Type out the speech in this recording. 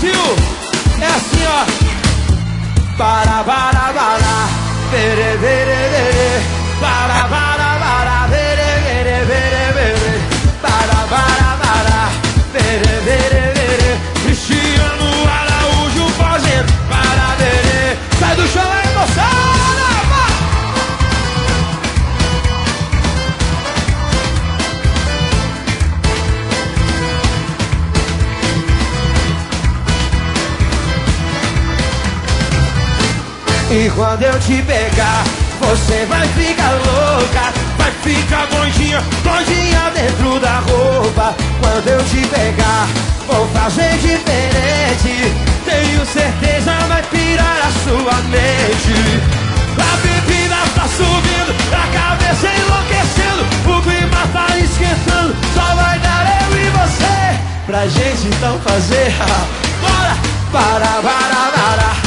Brasil. É assim, ó. Para, vere, vere, vere. Para, vere, vere, vere, vere. Para, vere, vere, vere. Cristiano Araújo fazendo para, vere. Sai do chão a emoção. E quando eu te pegar, você vai ficar louca. Vai ficar gordinha, gordinha dentro da roupa. Quando eu te pegar, vou fazer diferente. Tenho certeza vai pirar a sua mente. A bebida tá subindo, a cabeça enlouquecendo. O clima tá esquentando, só vai dar eu e você pra gente então fazer. Bora, para.